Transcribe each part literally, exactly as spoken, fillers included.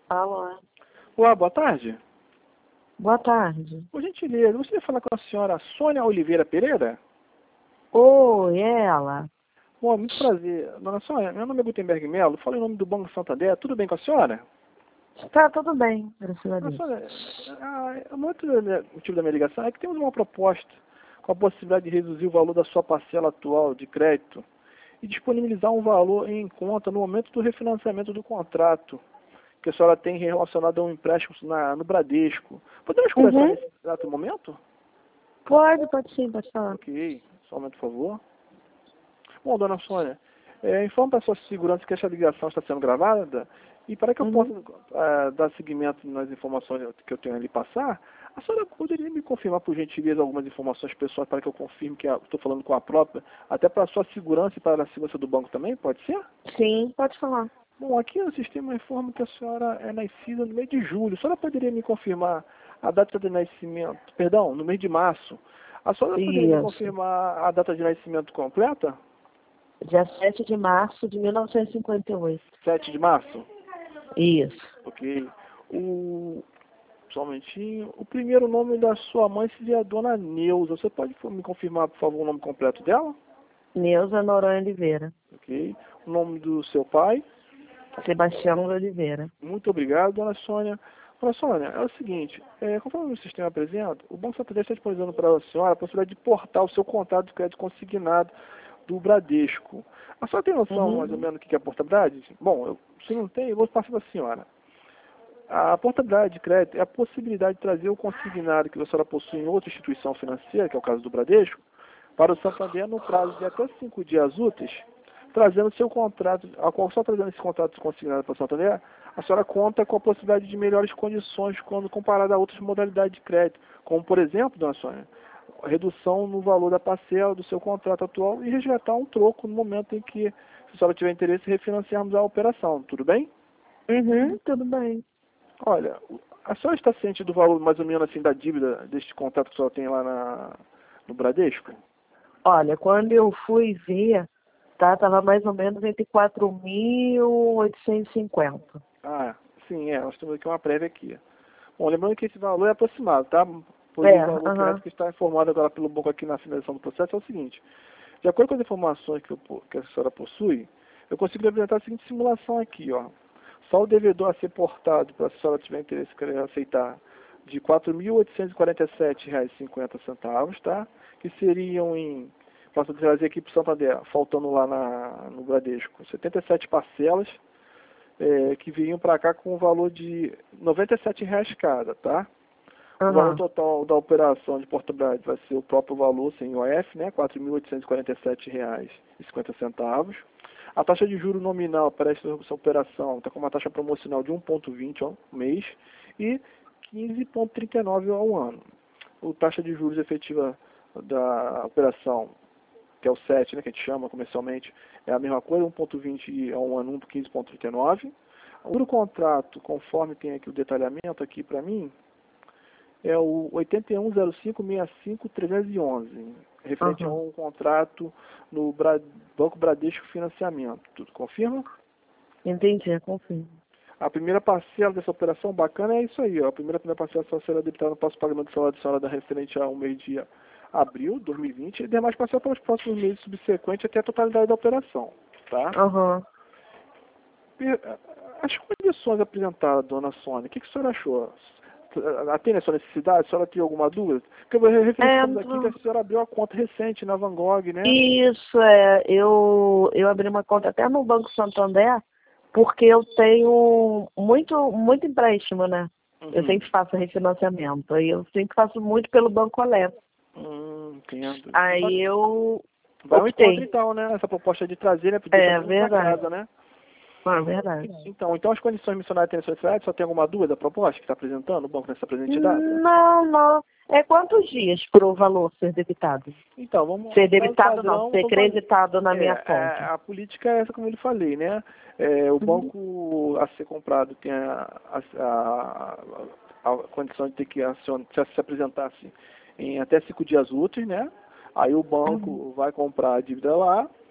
Alô. Olá, boa tarde. Boa tarde. Por gentileza, eu gostaria de falar com a senhora Sônia Oliveira Pereira? Oi, ela. Bom, muito prazer. Dona Sônia, meu nome é Gutenberg Melo, falo em nome do Banco Santander, tudo bem com a senhora? Tá tudo bem, graças a Dona Deus. Sônia, ah, o motivo da minha ligação é que temos uma proposta com a possibilidade de reduzir o valor da sua parcela atual de crédito e disponibilizar um valor em conta no momento do refinanciamento do contrato que a senhora tem relacionado a um empréstimo na, no Bradesco. Podemos conversar Uhum. nesse exato momento? Pode, pode sim, pode falar. Ok, só um momento, por favor. Bom, dona Sônia, é, informe para a sua segurança que esta ligação está sendo gravada e para que eu possa Uhum. uh, dar seguimento nas informações que eu tenho ali passar, a senhora poderia me confirmar, por gentileza, algumas informações pessoais para que eu confirme que estou falando com a própria, até para a sua segurança e para a segurança do banco também, pode ser? Sim, pode falar. Bom, aqui no sistema informa que a senhora é nascida no mês de julho. A senhora poderia me confirmar a data de nascimento, perdão, no mês de março. A senhora poderia me Isso. confirmar a data de nascimento completa? Dia sete de março de mil novecentos e cinquenta e oito. sete de março? Isso. Ok. O... Só um momentinho. O primeiro nome da sua mãe seria a Dona Neuza. Você pode me confirmar, por favor, o nome completo dela? Neuza Noronha Oliveira. Ok. O nome do seu pai? Sebastião Oliveira. Muito obrigado, dona Sônia. Dona Sônia, é o seguinte, é, conforme o sistema apresenta, o Banco Santander está disponibilizando para a senhora a possibilidade de portar o seu contrato de crédito consignado do Bradesco. A senhora tem noção, mais ou Uhum. menos, do que é a portabilidade? Bom, eu, se não tem, eu vou passar para a senhora. A portabilidade de crédito é a possibilidade de trazer o consignado que a senhora possui em outra instituição financeira, que é o caso do Bradesco, para o Santander no prazo de até cinco dias úteis, trazendo seu contrato, a qual só trazendo esse contrato consignado para o Santander, a senhora conta com a possibilidade de melhores condições quando comparada a outras modalidades de crédito, como por exemplo, dona Sônia, a redução no valor da parcela do seu contrato atual e resgatar um troco no momento em que, se a senhora tiver interesse, refinanciarmos a operação. Tudo bem? Uhum, tudo bem. Olha, a senhora está ciente do valor mais ou menos assim da dívida deste contrato que a senhora tem lá na, no Bradesco? Olha, quando eu fui ver, tá, tava mais ou menos entre quatro mil oitocentos e cinquenta. Ah, sim, é. Nós temos aqui uma prévia aqui. Bom, lembrando que esse valor é aproximado, tá? Pois É, o valor aham. crédito que está informado agora pelo banco aqui na finalização do processo é o seguinte. De acordo com as informações que, eu, que a senhora possui, eu consigo apresentar a seguinte simulação aqui, ó. Só o devedor a ser portado, para se a senhora tiver interesse em querer aceitar, de quatro mil oitocentos e quarenta e sete reais e cinquenta centavos, tá? Que seriam em, posso trazer aqui para o Santander, faltando lá na, no Bradesco, setenta e sete parcelas, é, que viriam para cá com o valor de noventa e sete reais cada, tá? O valor Aham. total da operação de portabilidade vai ser o próprio valor sem I O F, né? quatro mil oitocentos e quarenta e sete reais e cinquenta centavos. A taxa de juro nominal para essa operação está com uma taxa promocional de um vírgula vinte ao mês e quinze vírgula trinta e nove ao ano. A taxa de juros efetiva da operação, que é o sete, né, que a gente chama comercialmente, é a mesma coisa, um vírgula vinte ao ano, um quinze vírgula trinta e nove. O contrato, conforme tem aqui o detalhamento aqui para mim, é o oito um zero cinco seis cinco trezentos e onze, referente a Aham. um contrato no Bra Banco Bradesco Financiamento. Tudo confirma? Entendi, confirmo. A primeira parcela dessa operação bacana é isso aí, ó. A primeira, primeira parcela só será debitada no próximo pagamento do salário de senhora da referente ao mês de abril de dois mil e vinte e demais parcelas para os próximos meses subsequentes até a totalidade da operação, tá? Aham. As condições apresentadas, dona Sônia, o que, que a senhora achou? Atende a sua necessidade? A senhora tem alguma dúvida? Porque É, referenciamos aqui que a senhora abriu a conta recente na Van Gogh, né? isso é, eu, eu abri uma conta até no Banco Santander, porque eu tenho muito, muito empréstimo, né? Eu Uhum. sempre faço refinanciamento, aí eu sempre faço muito pelo Banco Alep. Hum, entendo. Aí eu Vai ao encontro optei. então, né? Essa proposta de trazer, né? Pedir É para sua verdade. casa, né? Ah, verdade. Então, então as condições mencionadas têm a sua necessidade? Só tem alguma dúvida da proposta que está apresentando? O banco nessa presente data? Não, não. É quantos dias para o valor ser debitado? Então, vamos, Ser o prazo debitado não, padrão, ser vamos fazer. creditado na minha É, conta. a, a política é essa como eu lhe falei, né? É, o Uhum. banco a ser comprado tem a, a, a, a condição de ter que acion, se, se apresentasse em até cinco dias úteis, né? Aí o Uhum. banco vai comprar a dívida lá,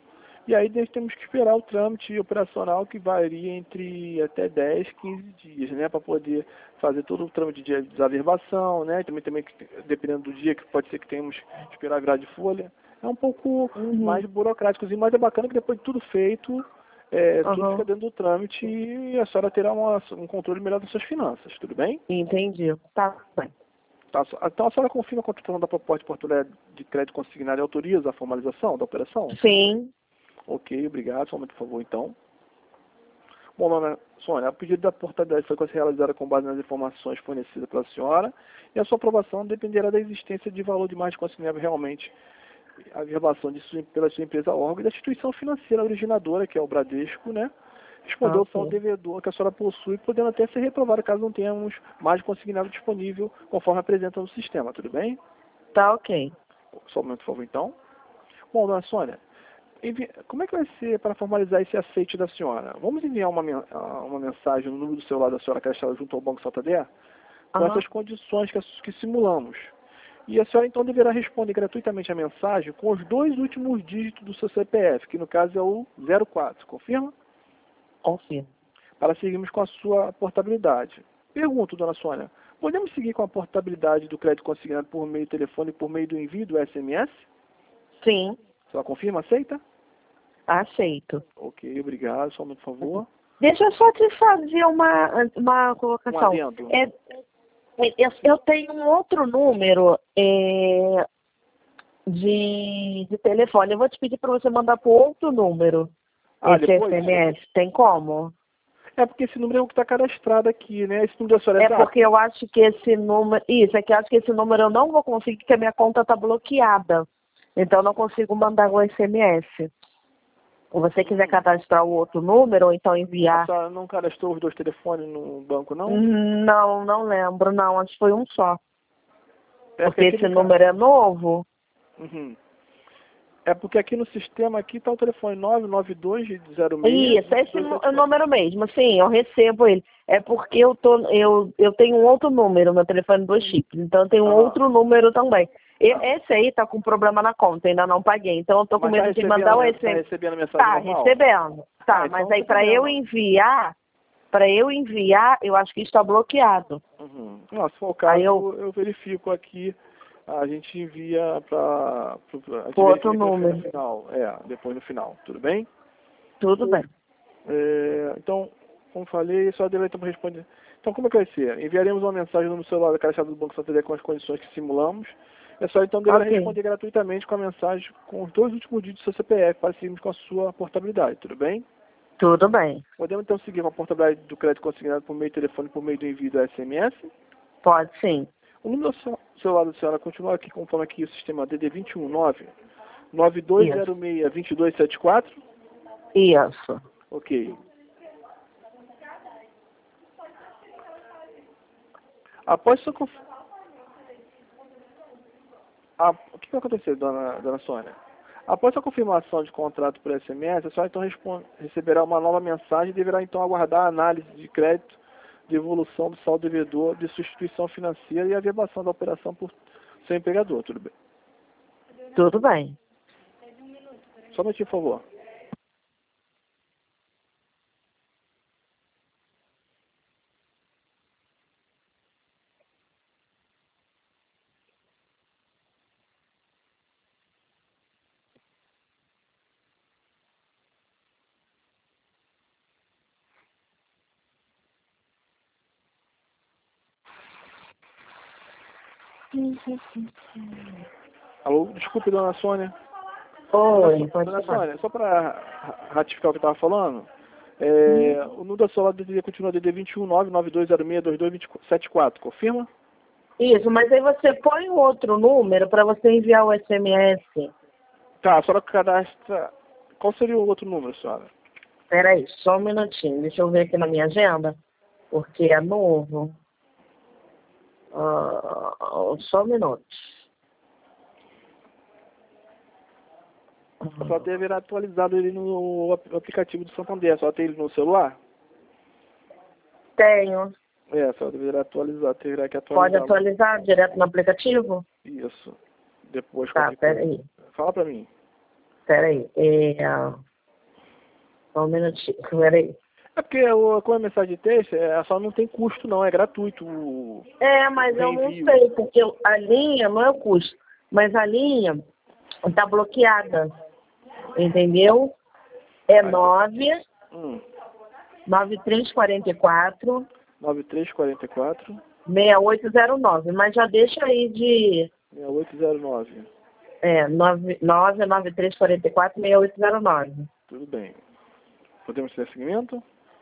E aí nós temos que esperar o trâmite operacional, que varia entre até dez, quinze dias, né? Para poder fazer todo o trâmite de desaverbação, né? Também, também, dependendo do dia, que pode ser que tenhamos que esperar virar de folha. É um pouco Uhum. mais burocrático, mas é bacana que depois de tudo feito, é, Uhum. tudo fica dentro do trâmite e a senhora terá uma, um controle melhor das suas finanças, tudo bem? Entendi. Tá bem. Tá, então a senhora confirma a contratação da proposta de portuário de crédito consignado e autoriza a formalização da operação? Sim. Ok, obrigado. Só um momento, por favor, então. Bom, dona Sônia, a pedido da portabilidade foi realizada com base nas informações fornecidas pela senhora e a sua aprovação dependerá da existência de valor de mais de consignável realmente a verbação de sua, pela sua empresa órgão e da instituição financeira originadora, que é o Bradesco, né? Respondeu Ok. ao saldo devedor que a senhora possui, podendo até ser reprovada caso não tenhamos mais de consignável disponível, conforme apresenta no sistema, tudo bem? Tá ok. Só um momento, por favor, então. Bom, dona Sônia, envi... como é que vai ser para formalizar esse aceite da senhora? Vamos enviar uma, men... uma mensagem no número do celular da senhora cadastrada junto ao Banco Santander com Aham. essas condições que, que simulamos. E a senhora então deverá responder gratuitamente a mensagem com os dois últimos dígitos do seu C P F, que no caso é o zero quatro, confirma? Confirmo. Para seguirmos com a sua portabilidade. Pergunto, dona Sônia, podemos seguir com a portabilidade do crédito consignado por meio do telefone e por meio do envio do S M S? Sim. A senhora confirma, aceita? Aceito. Ok, obrigado. Só um momento, por favor. Deixa eu só te fazer uma, uma Um colocação. adendo. É, é, eu, eu tenho um outro número é, de, de telefone. Eu vou te pedir para você mandar para outro número. Ah, Esse depois? S M S. Tem como? É porque esse número é o que está cadastrado aqui, né? Esse número da senhora é É porque eu acho que esse número... Isso, é que eu acho que esse número eu não vou conseguir, porque a minha conta está bloqueada. Então, eu não consigo mandar o S M S. Se você quiser cadastrar o outro número, ou então A enviar... senhora não cadastrou os dois telefones no banco, não? Não, não lembro, não. Acho que foi um só. É Porque aqui esse no ca- número é novo. Uhum. É porque aqui no sistema aqui está o telefone nove nove dois zero seis. Isso, esse nu- é o número mesmo. Sim, eu recebo ele. É porque eu, tô, eu, eu tenho um outro número, meu telefone dois chips. Então, eu tenho um Ah. outro número também. E, esse aí tá com problema na conta, ainda não paguei. Então, eu tô com Mas tá medo de mandar o recebendo, tá S M S. recebendo a mensagem Tá normal? recebendo. Tá, Ah, então mas não aí tem para eu problema. enviar, para eu enviar, eu acho que está bloqueado. Uhum. Não, se for o caso, Aí eu, eu verifico aqui, a gente envia para... A gente pro outro verifica depois no número. final. É, depois no final, tudo bem? Tudo bem. É, então, como falei, só deve então responder. Então, como é que vai ser? Enviaremos uma mensagem no celular da Caixa do Banco Santander com as condições que simulamos. É só então deverá Ok. responder gratuitamente com a mensagem com os dois últimos dígitos do seu C P F para seguirmos com a sua portabilidade, tudo bem? Tudo bem. Podemos então seguir com a portabilidade do crédito consignado por meio de telefone por meio do envio do S M S. Pode sim. O número do seu- celular da senhora continua aqui conforme aqui o sistema D D dois um nove nove dois zero Isso. seis dois dois sete quatro. Isso. Ok. Após sua conf... Ah, o que vai acontecer, dona, dona Sônia? Após a confirmação de contrato por S M S, a senhora então respon- receberá uma nova mensagem e deverá então aguardar a análise de crédito de evolução do saldo devedor de sua instituição financeira e a verbação da operação por seu empregador, tudo bem? Tudo bem. Só um minutinho, por favor. Alô, desculpe, dona Sônia. Dona, Oi, Sô- pode dona falar. Sônia, só para ratificar o que eu estava falando, é, o número da sua D D continua D D dois um nove nove dois zero seis dois dois sete quatro, confirma? Isso, mas aí você põe um outro número para você enviar o S M S. Tá, a senhora cadastra... Qual seria o outro número, senhora? Peraí, só um minutinho. Deixa eu ver aqui na minha agenda, porque é novo. Ah, só um minuto. A senhora deverá atualizado ele no ap- aplicativo do Santander. A senhora tem ele no celular? Tenho. É, a senhora deverá atualizar, terá que Pode atualizar. atualizar direto no aplicativo? Isso. Depois, Tá, qualquer coisa. peraí. Fala pra mim. Peraí. É, Só um minutinho, peraí. É porque o, como é mensagem de texto, é, só não tem custo não, é gratuito o, É, mas o eu não reenvio. sei, porque a linha não é o custo, mas a linha está bloqueada, entendeu? É Ah, nove hum, nove três quatro quatro nove três quatro quatro, seis oito zero nove, mas já deixa aí de seis oito zero nove. é, nove nove três quatro quatro seis oito zero nove. Tudo bem. Podemos ter seguimento?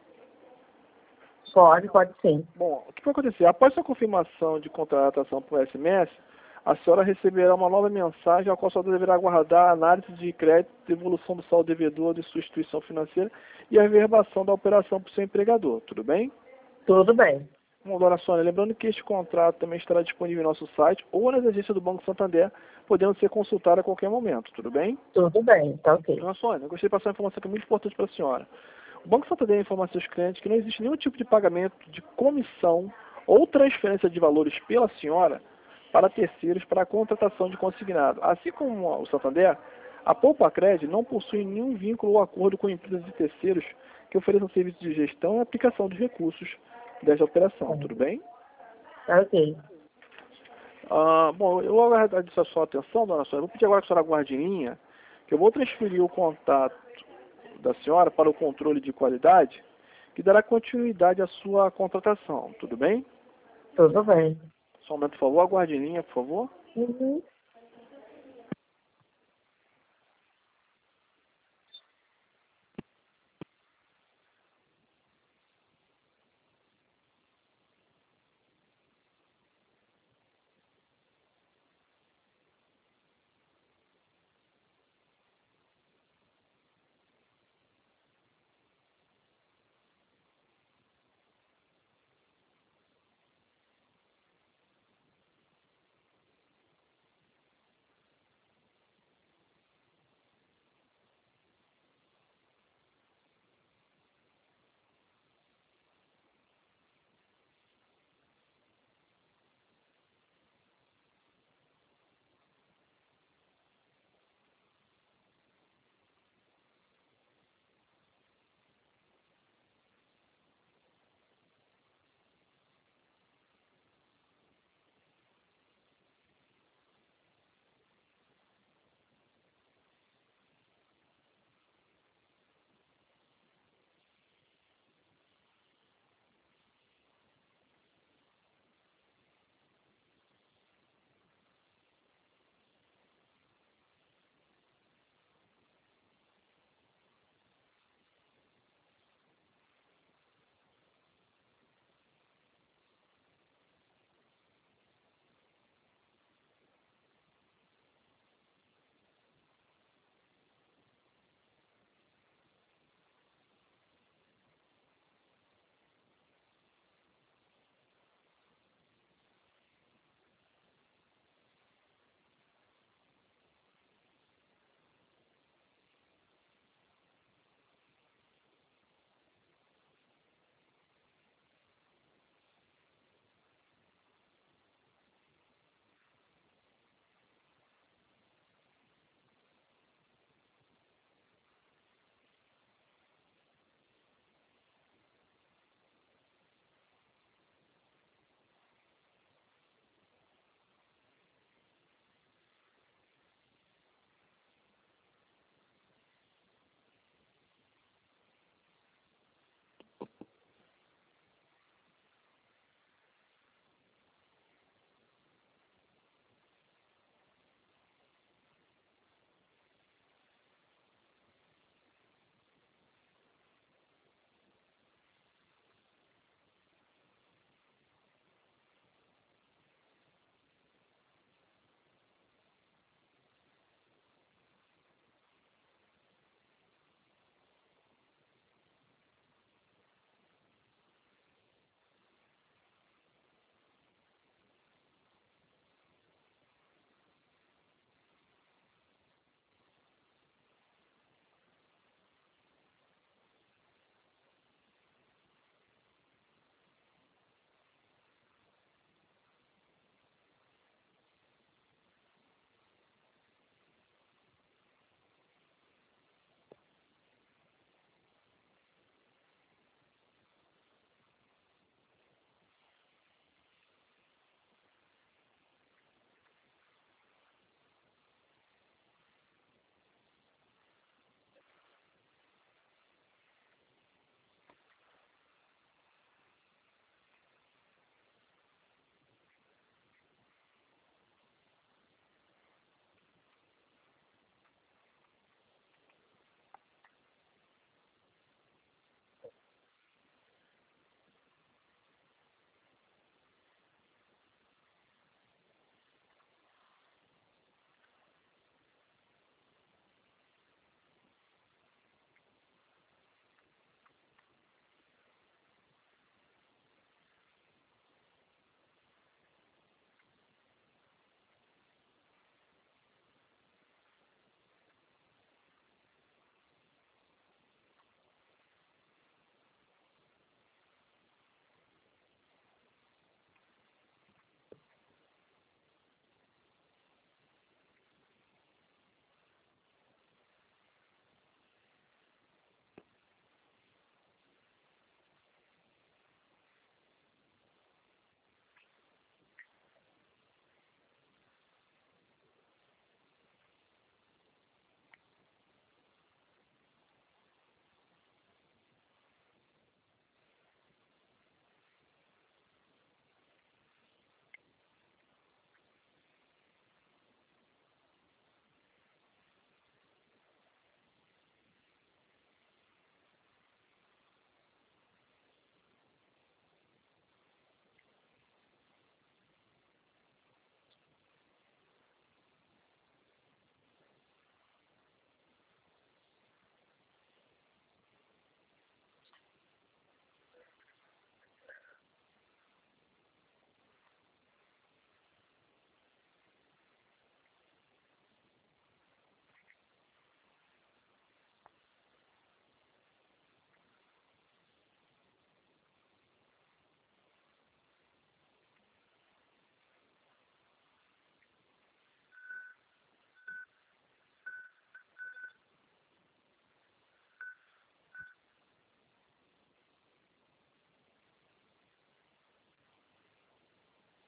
Pode, pode sim. Bom, o que vai acontecer? Após sua confirmação de contratação por S M S, a senhora receberá uma nova mensagem, a qual a senhora deverá aguardar a análise de crédito, devolução do saldo devedor de sua instituição financeira e a averbação da operação para o seu empregador. Tudo bem? Tudo bem. Bom, dona Sônia, lembrando que este contrato também estará disponível em nosso site ou nas agências do Banco Santander, podendo ser consultado a qualquer momento. Tudo bem? Tudo bem, tá ok. Dona Sônia, eu gostaria de passar uma informação que é muito importante para a senhora. O Banco Santander informa a seus clientes que não existe nenhum tipo de pagamento de comissão ou transferência de valores pela senhora para terceiros para a contratação de consignado. Assim como o Santander, a Poupa Cred não possui nenhum vínculo ou acordo com empresas de terceiros que ofereçam serviços de gestão e aplicação dos recursos desta operação. Tudo bem? Tá ok. Ah, bom, eu vou agradecer a sua atenção, dona Sônia. Vou pedir agora que a senhora aguarde em linha, que eu vou transferir o contato da senhora para o controle de qualidade, que dará continuidade à sua contratação. Tudo bem? Tudo bem. Só um momento, por favor. Aguarde em linha, por favor. Uhum.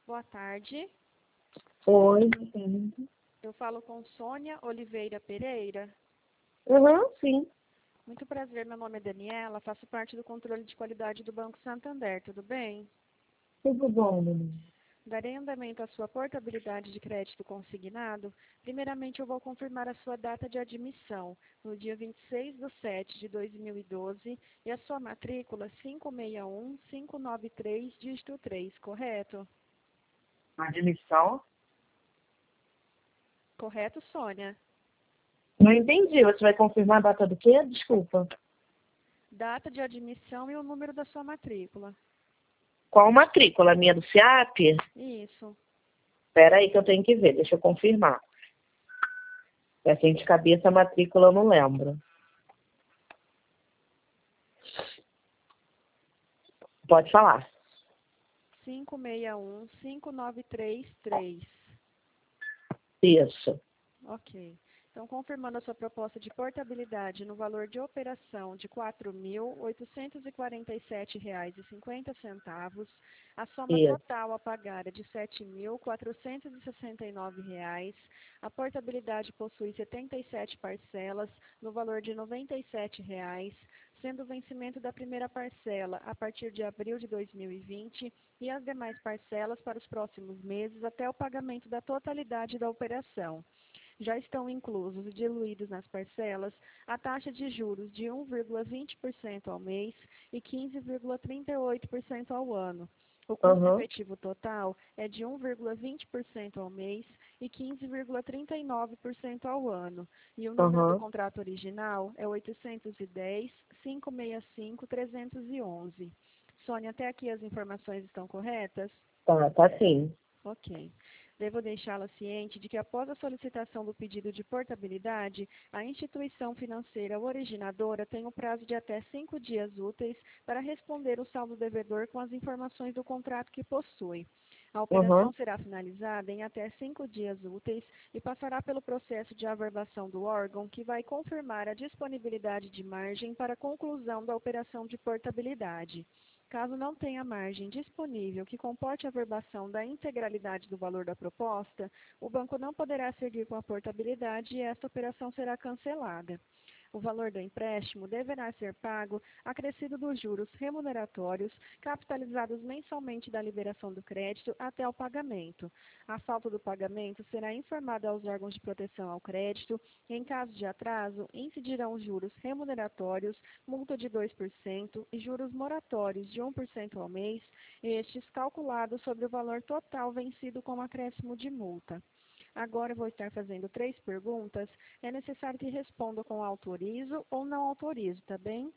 Boa tarde. Oi, boa tarde. Eu falo com Sônia Oliveira Pereira. Uhum, sim. Muito prazer, meu nome é Daniela, faço parte do controle de qualidade do Banco Santander, tudo bem? Tudo bom, menino? Darei andamento à sua portabilidade de crédito consignado. Primeiramente, eu vou confirmar a sua data de admissão, no dia vinte e seis de setembro de dois mil e doze, e a sua matrícula cinco seis um cinco nove três, dígito três, correto? Admissão? Correto, Sônia? Não entendi. Você vai confirmar a data do quê? Desculpa. Data de admissão e o número da sua matrícula. Qual matrícula? A minha do SIAP? Isso. Espera aí que eu tenho que ver. Deixa eu confirmar. Assim de cabeça a matrícula eu não lembro. Pode falar. cinco seis um cinco nove três três. Isso. Ok. Então, confirmando a sua proposta de portabilidade no valor de operação de quatro mil oitocentos e quarenta e sete reais e cinquenta centavos, a soma Isso. total a pagar é de sete mil quatrocentos e sessenta e nove reais. A portabilidade possui setenta e sete parcelas no valor de noventa e sete reais, sendo o vencimento da primeira parcela a partir de abril de dois mil e vinte e as demais parcelas para os próximos meses até o pagamento da totalidade da operação. Já estão inclusos e diluídos nas parcelas a taxa de juros de um vírgula vinte por cento ao mês e quinze vírgula trinta e oito por cento ao ano. O custo Uhum. efetivo total é de um vírgula vinte por cento ao mês e quinze vírgula trinta e nove por cento ao ano. E o número do Uhum. contrato original é oitocentos e dez, quinhentos e sessenta e cinco, trezentos e onze. Sônia, até aqui as informações estão corretas? Tá, tá sim. Ok. Devo deixá-la ciente de que, após a solicitação do pedido de portabilidade, a instituição financeira originadora tem o prazo de até cinco dias úteis para responder o saldo devedor com as informações do contrato que possui. A operação Uhum. será finalizada em até cinco dias úteis e passará pelo processo de averbação do órgão, que vai confirmar a disponibilidade de margem para a conclusão da operação de portabilidade. Caso não tenha margem disponível que comporte a averbação da integralidade do valor da proposta, o banco não poderá seguir com a portabilidade e esta operação será cancelada. O valor do empréstimo deverá ser pago acrescido dos juros remuneratórios capitalizados mensalmente da liberação do crédito até o pagamento. A falta do pagamento será informada aos órgãos de proteção ao crédito e, em caso de atraso, incidirão os juros remuneratórios, multa de dois por cento e juros moratórios de um por cento ao mês, estes calculados sobre o valor total vencido com acréscimo de multa. Agora eu vou estar fazendo três perguntas. É necessário que responda com autorizo ou não autorizo, tá bem?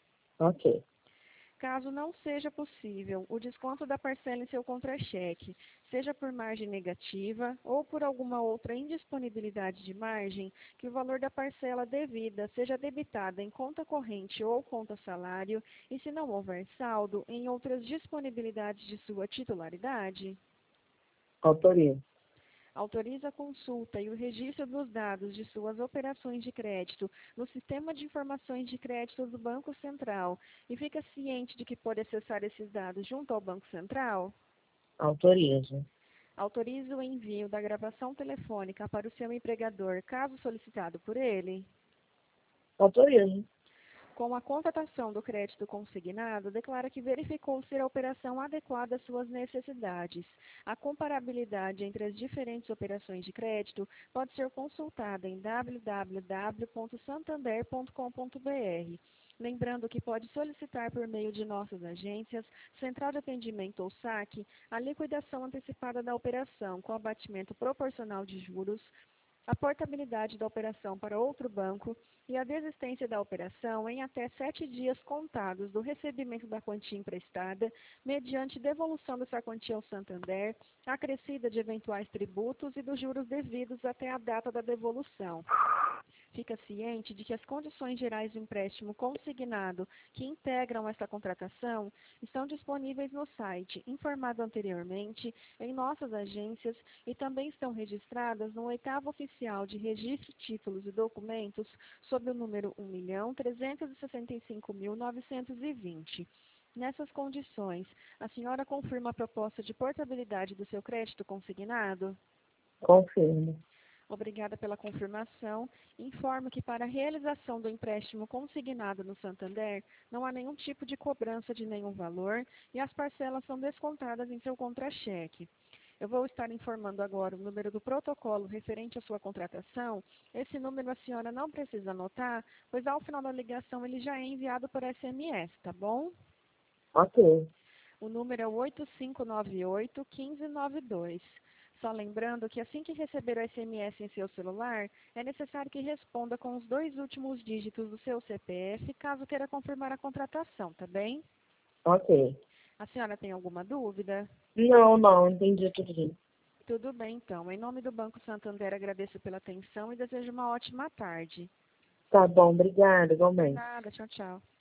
Ok. Caso não seja possível o desconto da parcela em seu contra-cheque, seja por margem negativa ou por alguma outra indisponibilidade de margem, que o valor da parcela devida seja debitada em conta corrente ou conta salário e, se não houver saldo, em outras disponibilidades de sua titularidade. Autorizo. Autoriza a consulta e o registro dos dados de suas operações de crédito no Sistema de Informações de Crédito do Banco Central e fica ciente de que pode acessar esses dados junto ao Banco Central? Autorizo. Autoriza o envio da gravação telefônica para o seu empregador, caso solicitado por ele? Autorizo. Com a constatação do crédito consignado, declara que verificou ser a operação adequada às suas necessidades. A comparabilidade entre as diferentes operações de crédito pode ser consultada em w w w ponto santander ponto com ponto b r. Lembrando que pode solicitar por meio de nossas agências, Central de Atendimento ou saque, a liquidação antecipada da operação com abatimento proporcional de juros, a portabilidade da operação para outro banco e a desistência da operação em até sete dias contados do recebimento da quantia emprestada, mediante devolução dessa quantia ao Santander, acrescida de eventuais tributos e dos juros devidos até a data da devolução. Fica ciente de que as condições gerais do empréstimo consignado que integram esta contratação estão disponíveis no site, informado anteriormente, em nossas agências e também estão registradas no oitavo oficial de registro de títulos e documentos sob o número um milhão trezentos e sessenta e cinco mil novecentos e vinte. Nessas condições, a senhora confirma a proposta de portabilidade do seu crédito consignado? Confirmo. Obrigada pela confirmação. Informo que para a realização do empréstimo consignado no Santander, não há nenhum tipo de cobrança de nenhum valor e as parcelas são descontadas em seu contra-cheque. Eu vou estar informando agora o número do protocolo referente à sua contratação. Esse número a senhora não precisa anotar, pois ao final da ligação ele já é enviado por S M S, tá bom? Ok. O número é oito cinco nove oito, um cinco nove dois. Só lembrando que assim que receber o S M S em seu celular, é necessário que responda com os dois últimos dígitos do seu C P F, caso queira confirmar a contratação, tá bem? Ok. A senhora tem alguma dúvida? Não, não, entendi tudo isso. Tudo bem, então. Em nome do Banco Santander, agradeço pela atenção e desejo uma ótima tarde. Tá bom, obrigada, igualmente. Nada, tchau, tchau.